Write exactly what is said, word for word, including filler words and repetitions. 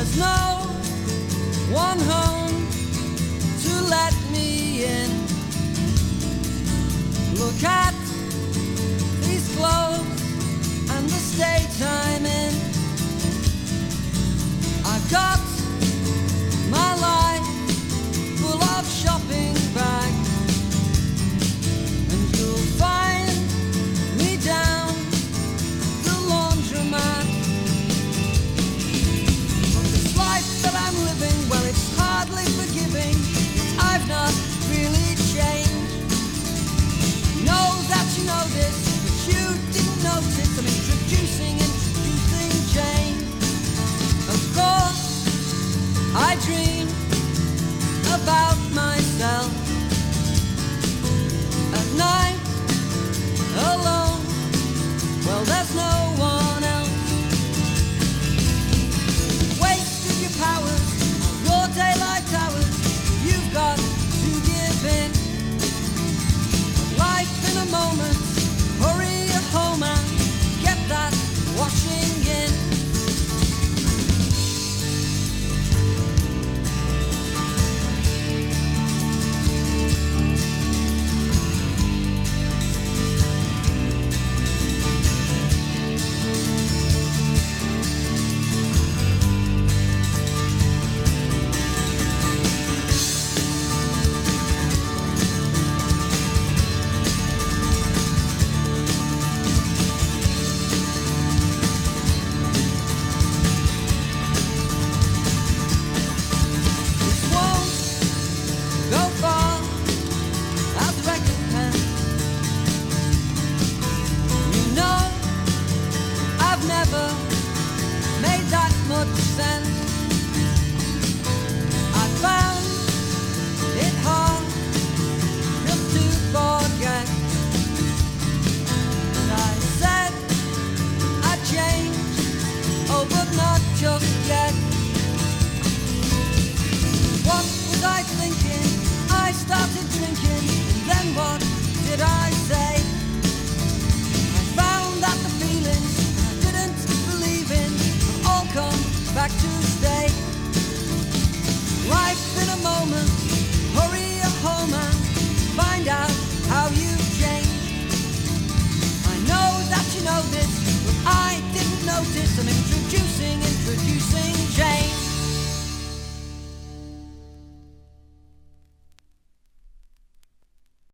there's no one home to let me in. Look at these clothes and the state I'm in. I've got my life full of shopping bags, and you'll find me down the laundromat. But this life that I'm living, well, it's hardly forgiving. I've not really changed. Know that you know this, but you didn't notice. I'm introducing, introducing Jane. Of course, I dream about myself at night, alone. Well, there's no one else. Wasted your powers, your daylight hours. You've got to give in. Life in a moment, hurry home and get that washing in. Never made that much sense.